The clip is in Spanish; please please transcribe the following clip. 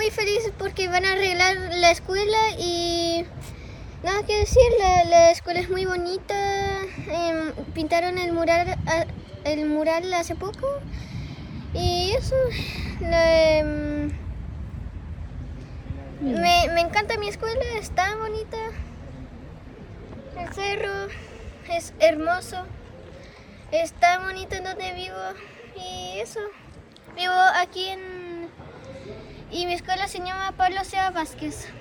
muy feliz porque van a arreglar la escuela y nada que decir, la escuela es muy bonita. Pintaron el mural hace poco y eso. Me encanta mi escuela, está bonita. El cerro es hermoso, está bonito en donde vivo y eso. Vivo aquí y mi escuela se llama Pablo Sea Vázquez.